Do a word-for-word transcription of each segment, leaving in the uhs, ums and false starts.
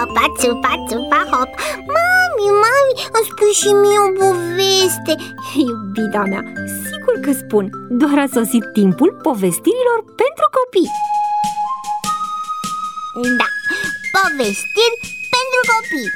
hopa, țupa, țupa, hop. Mami, mami, îmi spui și mie o poveste. Iubita mea, sigur că spun. Doar a sosit timpul povestirilor pentru copii. Da, povestiri pentru copii.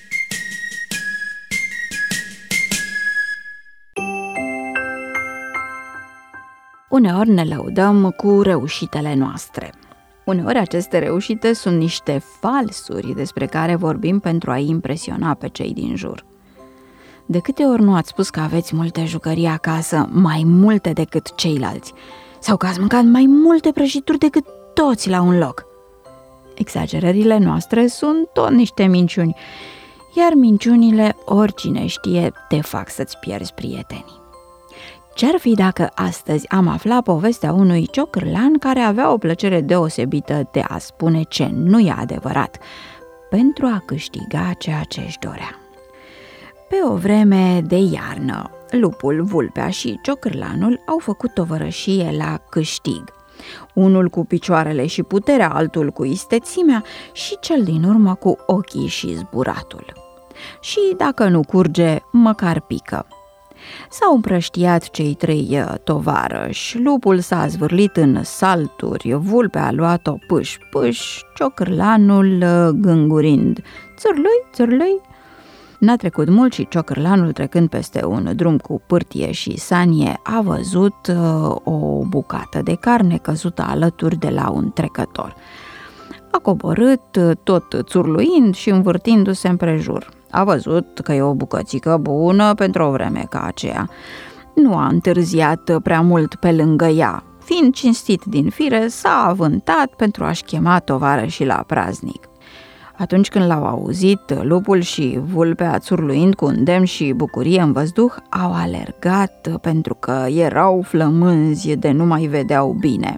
Uneori ne lăudăm cu reușitele noastre. Uneori aceste reușite sunt niște falsuri despre care vorbim pentru a impresiona pe cei din jur. De câte ori nu ați spus că aveți multe jucării acasă, mai multe decât ceilalți, sau că ați mâncat mai multe prăjituri decât toți la un loc? Exagerările noastre sunt tot niște minciuni, iar minciunile, oricine știe, te fac să-ți pierzi prietenii. Ce-ar fi dacă astăzi am aflat povestea unui ciocârlan care avea o plăcere deosebită de a spune ce nu e adevărat, pentru a câștiga ceea ce își dorea? Pe o vreme de iarnă, lupul, vulpea și ciocârlanul au făcut tovărășie la câștig. Unul cu picioarele și puterea, altul cu istețimea și cel din urmă cu ochii și zburatul. Și dacă nu curge, măcar pică. S-au împrăștiat cei trei tovarăși, lupul s-a zvârlit în salturi, vulpea a luat-o pâș-pâș, ciocârlanul gângurind, țârlui, țârlui. N-a trecut mult și ciocârlanul, trecând peste un drum cu pârtie și sanie, a văzut uh, o bucată de carne căzută alături de la un trecător. A coborât, tot țurluind și învârtindu-se împrejur. A văzut că e o bucățică bună pentru o vreme ca aceea. Nu a întârziat prea mult pe lângă ea. Fiind cinstit din fire, s-a avântat pentru a-și chema tovarășii la praznic. Atunci când l-au auzit, lupul și vulpea, țurluind cu îndemn și bucurie în văzduh, au alergat pentru că erau flămânzi de nu mai vedeau bine.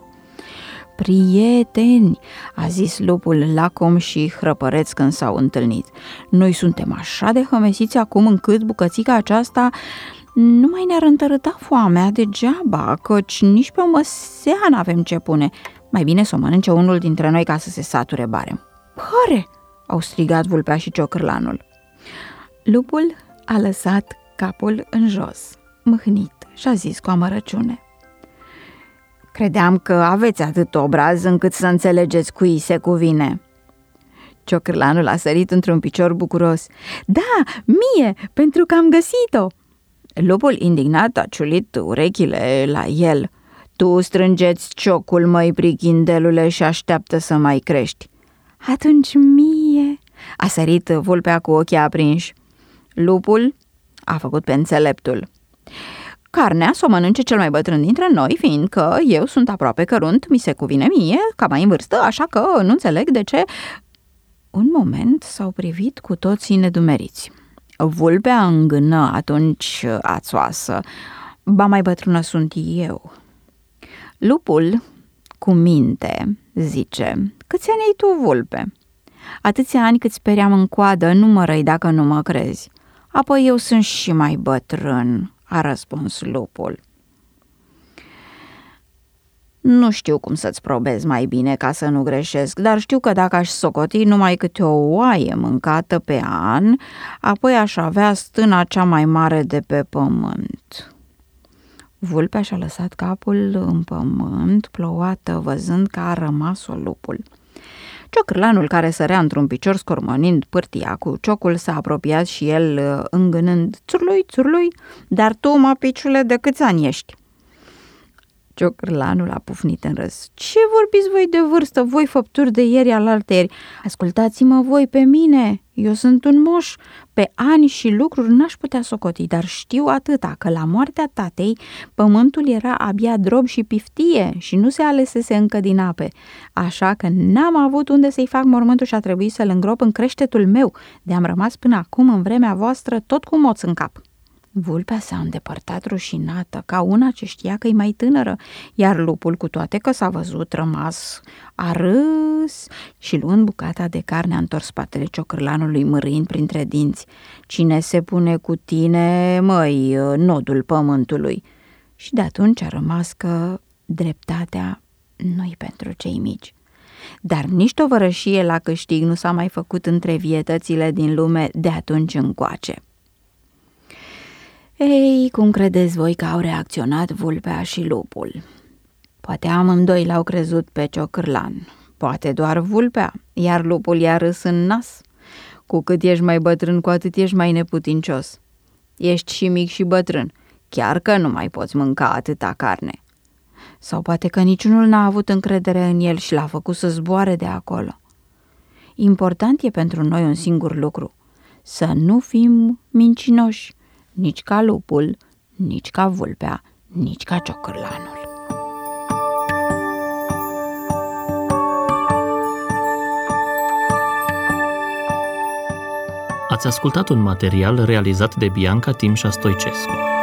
Prieteni, a zis lupul lacom și hrăpăreț când s-au întâlnit, noi suntem așa de hămesiți acum încât bucățica aceasta nu mai ne-ar întărâta foamea degeaba, căci nici pe o măsea n-avem ce pune. Mai bine să o mănânce unul dintre noi ca să se sature barem. Hare! Au strigat vulpea și ciocârlanul. Lupul a lăsat capul în jos, mâhnit, și a zis cu amărăciune: credeam că aveți atât obraz încât să înțelegeți cui se cuvine. Ciocârlanul a sărit într-un picior bucuros. Da, mie, pentru că am găsit-o! Lupul indignat a ciulit urechile la el. Tu strângeți ciocul, măi, prichindelule, și așteaptă să mai crești. Atunci mie, a sărit vulpea cu ochii aprinși. Lupul a făcut pe înțeleptul. Carnea s-o mănânce cel mai bătrân dintre noi, fiindcă eu sunt aproape cărunt, mi se cuvine mie, ca mai în vârstă, așa că nu înțeleg de ce. Un moment s-au privit cu toții nedumeriți. Vulpea îngână atunci ațoasă: ba mai bătrână sunt eu. Lupul, cu minte, zice: câți ani ai tu, vulpe? Atâția ani cât speream în coadă, nu mă răi dacă nu mă crezi. Apoi eu sunt și mai bătrân, a răspuns lupul. Nu știu cum să-ți probez mai bine ca să nu greșesc, dar știu că dacă aș socoti numai câte o oaie mâncată pe an, apoi aș avea stâna cea mai mare de pe pământ. Vulpea și-a lăsat capul în pământ, plouată, văzând că a rămas-o lupul. Ciocârlanul, care sărea într-un picior scormonind pârtia cu ciocul, s-a apropiat și el îngânând: țurlui, țurlui, dar tu, mă, piciule, de câți ani ești? Ciocârlanul a pufnit în râs. Ce vorbiți voi de vârstă, voi făpturi de ieri alaltăieri? Ascultați-mă voi pe mine, eu sunt un moș. Pe ani și lucruri n-aș putea socoti, dar știu atâta, că la moartea tatei pământul era abia drob și piftie și nu se alesese încă din ape, așa că n-am avut unde să-i fac mormântul și a trebuit să-l îngrop în creștetul meu, de-am rămas până acum în vremea voastră tot cu moț în cap. Vulpea s-a îndepărtat rușinată, ca una ce știa că e mai tânără, iar lupul, cu toate că s-a văzut rămas, a râs și, luând bucata de carne, a întors spatele ciocârlanului, mârâind printre dinți: cine se pune cu tine, măi, nodul pământului? Și de atunci a rămas că dreptatea nu-i pentru cei mici. dar nici tovărășie la câștig nu s-a mai făcut între vietățile din lume de atunci încoace. Ei, cum credeți voi că au reacționat vulpea și lupul? Poate amândoi l-au crezut pe ciocârlan, poate doar vulpea, iar lupul i-a râs în nas. Cu cât ești mai bătrân, cu atât ești mai neputincios. Ești și mic și bătrân, chiar că nu mai poți mânca atâta carne. Sau poate că niciunul n-a avut încredere în el și l-a făcut să zboare de acolo. Important e pentru noi un singur lucru, să nu fim mincinoși, nici ca lupul, nici ca vulpea, nici ca ciocârlanul. Ați ascultat un material realizat de Bianca Timșa Stoicescu.